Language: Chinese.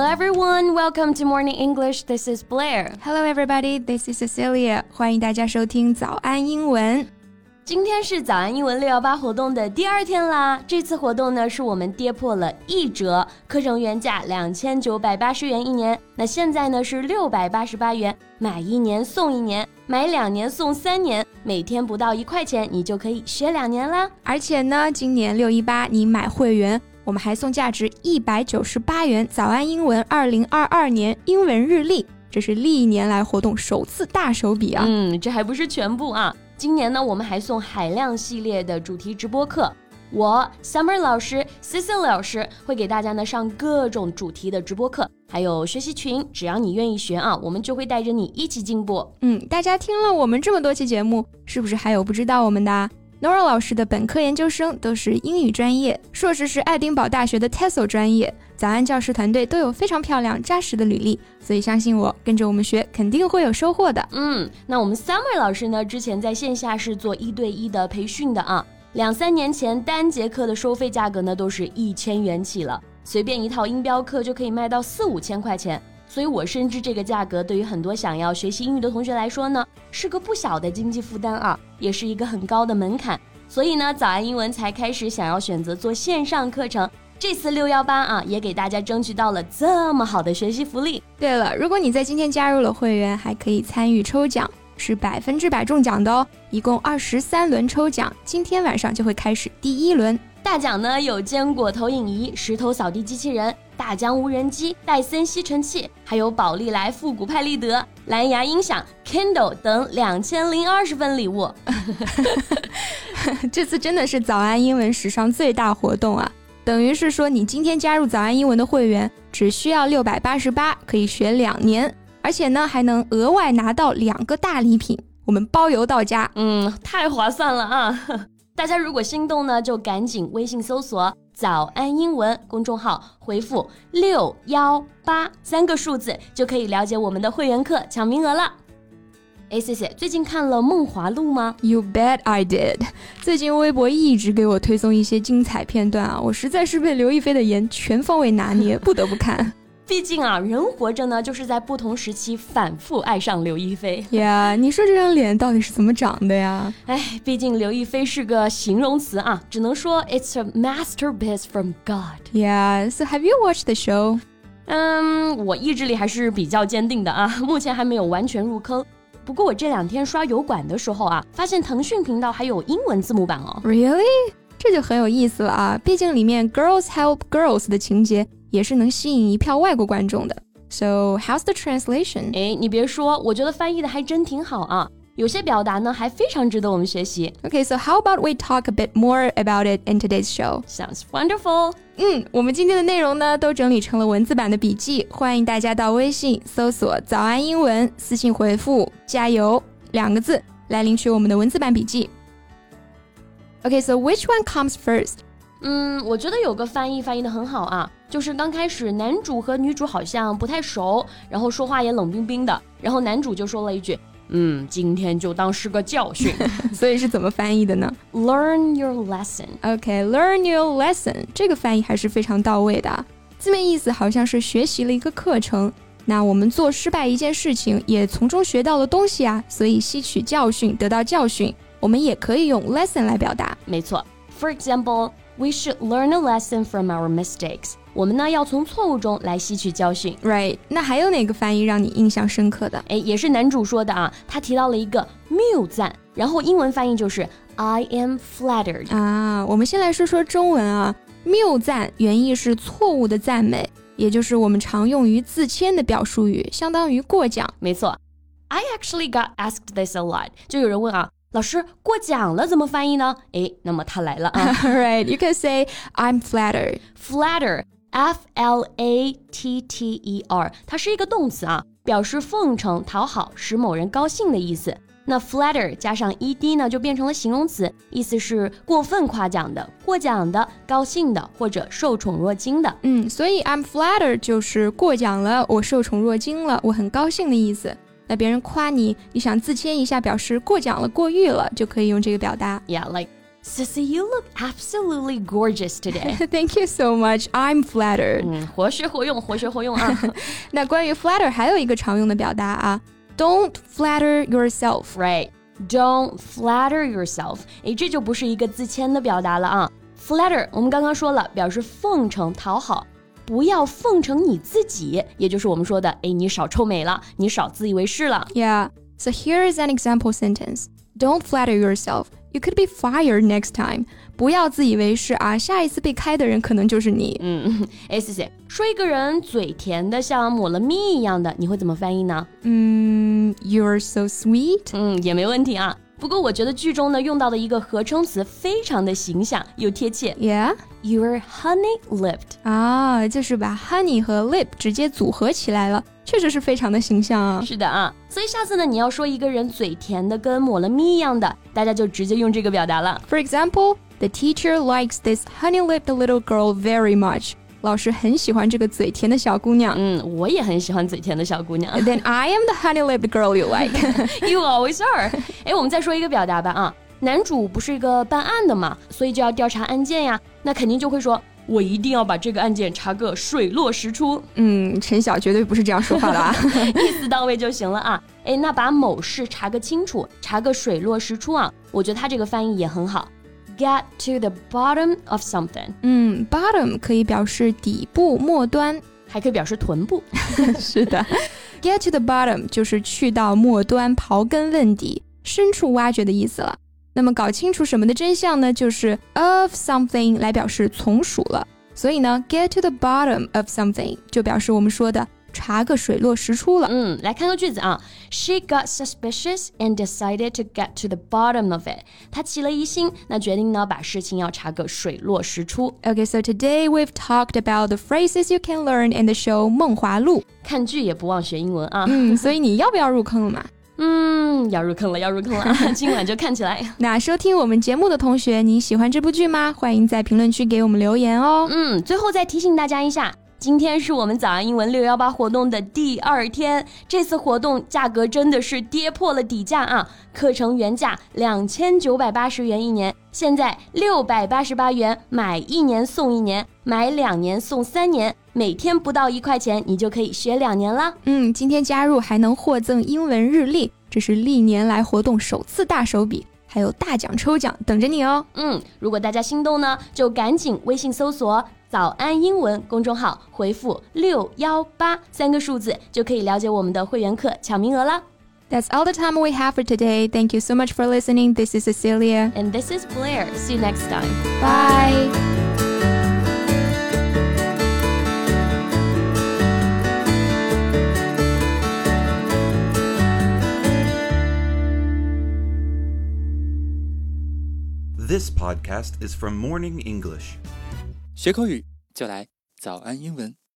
Hello everyone, welcome to Morning English. This is Blair. Hello everybody, this is Cecilia. 欢迎大家收听早安英文。 今天是早安英文618活动的第2天啦。这次活动呢，是我们跌破了1折，课程原价2980元一年，那现在呢是688元，买1年送1年，买2年送3年，每天不到1块钱，你就可以学2年啦。 而且呢，今年618你买会员，我们还送价值198元早安英文2022年英文日历，这是历年来活动首次大手笔啊。 这还不是全部啊。今年呢，我们还送海量系列的主题直播课，我 Summer 老师 Cecilia 老师会给大家呢上各种主题的直播课，还有学习群，只要你愿意学啊，我们就会带着你一起进步。 大家听了我们这么多期节目，是不是还有不知道我们的Nora 老师的本科研究生都是英语专业，硕士是爱丁堡大学的 TESOL 专业，早安教师团队都有非常漂亮扎实的履历，所以相信我，跟着我们学肯定会有收获的。 那我们 Summer 老师呢，之前在线下是做1对1的培训的啊，2-3年前单节课的收费价格呢都是1000元起了，随便一套音标课就可以卖到4-5千块钱。所以我深知这个价格对于很多想要学习英语的同学来说呢，是个不小的经济负担啊，也是一个很高的门槛。所以呢，早安英文才开始想要选择做线上课程。这次618啊，也给大家争取到了这么好的学习福利。 对了，如果你在今天加入了会员，还可以参与抽奖，是100%中奖的哦，一共23轮抽奖，今天晚上就会开始第1轮。 大奖呢有坚果投影仪、石头扫地机器人、大疆无人机、戴森吸尘器，还有宝丽来复古派立德、蓝牙音响、Kindle 等2020份礼物。 这次真的是早安英文史上最大活动啊！等于是说你今天加入早安英文的会员，只需要688可以学2年，而且呢还能额外拿到2个大礼品，我们包邮到家。 太划算了啊！大家如果心动呢，就赶紧微信搜索早安英文公众号，回复618，3个数字就可以了解我们的会员课抢名额了。谢谢，最近看了《梦华录》吗？ You bet I did。 最近微博一直给我推送一些精彩片段啊，我实在是被刘亦菲的颜全方位拿捏，不得不看。 毕竟啊，人活着呢，就是在不同时期反复爱上刘亦菲。 你说这张脸到底是怎么长的呀？ 毕竟刘亦菲是个形容词啊，只能说 it's a masterpiece from God. So have you watched the show? 我意志力还是比较坚定的啊，目前还没有完全入坑。不过我这2天刷油管的时候啊，发现腾讯频道还有英文字幕版哦。 Really? 这就很有意思了啊，毕竟里面 Girls Help Girls 的情节也是能吸引一票外国观众的。So how's the translation? 你别说，我觉得翻译的还真挺好啊，有些表达呢还非常值得我们学习。 Okay, so how about we talk a bit more about it in today's show? Sounds wonderful. 我们今天的内容呢都整理成了文字版的笔记，欢迎大家到微信搜索早安英文，私信回复加油2个字来领取我们的文字版笔记。Okay, so which one comes first? 我觉得有个翻译得很好啊，就是刚开始男主和女主好像不太熟，然后说话也冷冰冰的，然后男主就说了一句今天就当是个教训。 所以是怎么翻译的呢？ Learn your lesson. Okay, learn your lesson. 这个翻译还是非常到位的，字面意思好像是学习了一个课程，那我们做失败一件事情也从中学到了东西啊，所以吸取教训，得到教训，我们也可以用 lesson 来表达。 没错， For example, we should learn a lesson from our mistakes. 我们呢要从错误中来吸取教训。 Right, 那还有哪个翻译让你印象深刻的？ 也是男主说的啊，他提到了一个谬赞，然后英文翻译就是 I am flattered 我们先来说说中文啊。谬赞原意是错误的赞美，也就是我们常用于自谦的表述语，相当于过奖。 没错， I actually got asked this a lot. 就有人问啊，老师过奖了怎么翻译呢？那么他来了啊。 Right, you can say I'm flattered. Flatter, F-L-A-T-T-E-R, 它是一个动词啊，表示奉承、讨好、使某人高兴的意思。那 flatter 加上 ed 呢，就变成了形容词，意思是过分夸奖的、过奖的、高兴的或者受宠若惊的。 所以 I'm flattered 就是过奖了，我受宠若惊了，我很高兴的意思。那别人夸你，你想自谦一下，表示过奖了、过誉了，就可以用这个表达。 Yeah, like Sissy, you look absolutely gorgeous today. Thank you so much. I'm flattered. 活学活用，活学活用啊。 那关于 flatter 还有一个常用的表达啊 ，Don't flatter yourself. Right. Don't flatter yourself. 这就不是一个自谦的表达了啊。Flatter 我们刚刚说了，表示奉承、讨好。不要奉承你自己，也就是我们说的，你少臭美了，你少自以为是了。 Yeah. So here is an example sentence. Don't flatter yourself. You could be fired next time. 不要自以为是啊，下一次被开的人可能就是你。 Sissy， 说一个人嘴甜的像抹了蜜一样的，你会怎么翻译呢 ？You're so sweet. 也没问题啊。不过我觉得剧中呢用到的一个合称词非常的形象又贴切。 Yeah? You're honey-lipped. 啊，就是把 honey 和 lip 直接组合起来了，确实是非常的形象啊。 是的啊，所以下次呢你要说一个人嘴甜的跟抹了蜜一样的，大家就直接用这个表达了。 For example, the teacher likes this honey-lipped little girl very much. 老师很喜欢这个嘴甜的小姑娘。 我也很喜欢嘴甜的小姑娘。 Then I am the honey-lipped girl you like. You always are. 我们再说一个表达吧啊，男主不是一个办案的嘛，所以就要调查案件呀，那肯定就会说，我一定要把这个案件查个水落石出。 陈晓绝对不是这样说话的啊， 意思到位就行了啊。那把某事查个清楚，查个水落石出啊，我觉得他这个翻译也很好。Get to the bottom of something. Bottom 可以表示底部、末端， 还可以表示臀部。 是的 ，Get to the bottom 就是去到末端，刨根问底，深处挖掘的意思了。那么搞清楚什么的真相呢？就是 of something 来表示从属了。所以呢 ，get to the bottom of something 就表示我们说的查个水落石出了。 来看个句子啊 ，She got suspicious and decided to get to the bottom of it. 她起了疑心，那决定呢把事情要查个水落石出。 Okay, so today we've talked about the phrases you can learn in the show 梦华录。 看剧也不忘学英文啊。 所以你要不要入坑了嘛？ 要入坑了，要入坑了，今晚就看起来。 那收听我们节目的同学，你喜欢这部剧吗？欢迎在评论区给我们留言哦。 最后再提醒大家一下。今天是我们早安英文618活动的第2天，这次活动价格真的是跌破了底价啊！课程原价2980元一年，现在688元，买1年送1年，买2年送3年，每天不到1块钱，你就可以学2年了。 今天加入还能获赠英文日历，这是历年来活动首次大手笔。还有大奖抽奖等着你哦。 如果大家心动呢，就赶紧微信搜索早安英文公众号，回复618，3个数字就可以了解我们的会员课抢名额啦。 That's all the time we have for today. Thank you so much for listening. This is Cecilia. And this is Blair. See you next time. Bye. This podcast is from Morning English. 学口语就来早安英文。